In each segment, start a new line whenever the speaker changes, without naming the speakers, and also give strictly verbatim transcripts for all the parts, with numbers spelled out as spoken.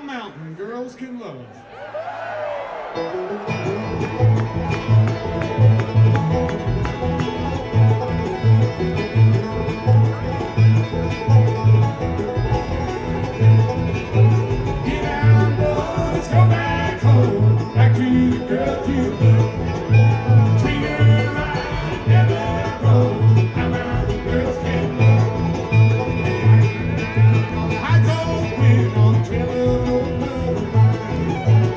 mountain girls can love. Get down, boys, go back home, back to the girls you love. Treat her right, never wrong. How mountain girls can love. I go with on the trail of old love of mine.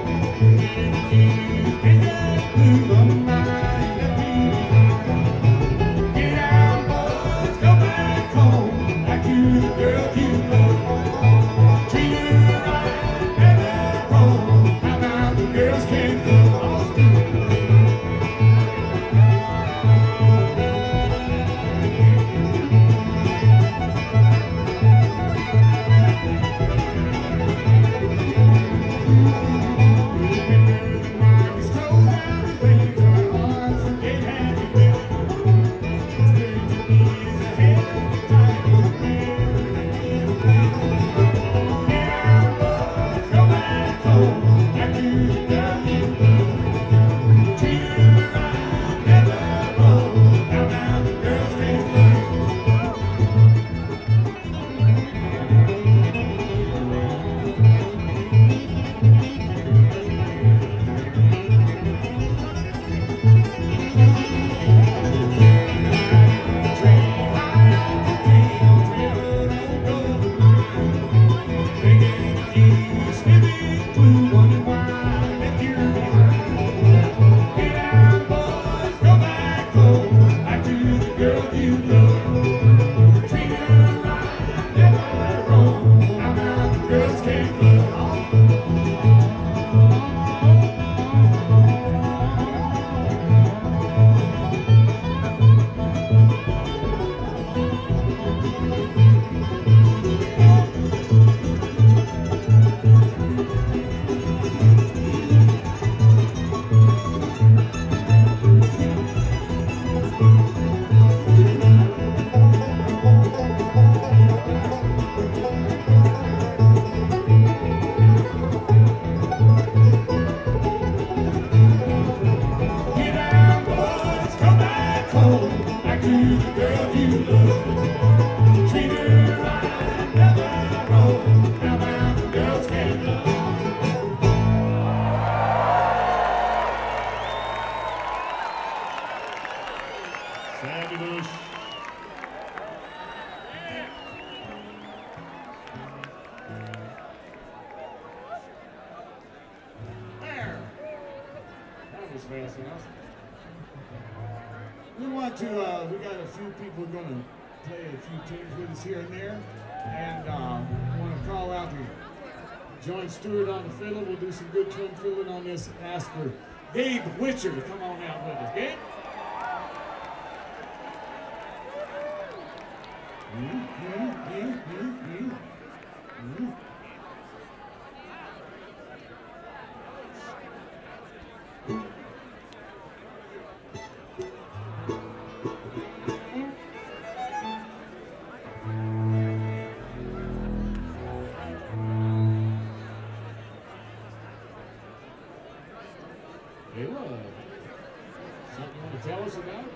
Ain't that blue on mine, that beauty. Get down, boys, go back home, back to the girl you love. Treat her right, never wrong. How about the girls can love? Fabulous. There. That was fast enough. We want to, uh, we got a few people going to play a few tunes with us here and there. And uh, we want to call out to join Stewart on the fiddle. We'll do some good twin fiddling on this. Ask for Gabe Witcher to come on out with us. Gabe? Mm-hmm, mm-hmm, mm-hmm, mm-hmm. Hey, what? Something you want to tell us about?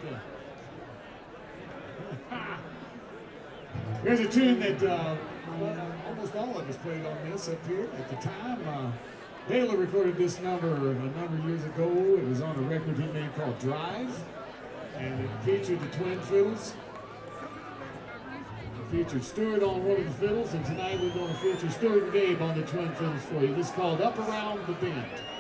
Uh, There's a tune that uh, almost all of us played on this up here at the time. Uh, Taylor recorded this number a number of years ago. It was on a record he made called Drive, and it featured the twin fiddles. It featured Stewart on one of the fiddles, and tonight we're going to feature Stewart and Gabe on the twin fiddles for you. This is called Up Around the Bend.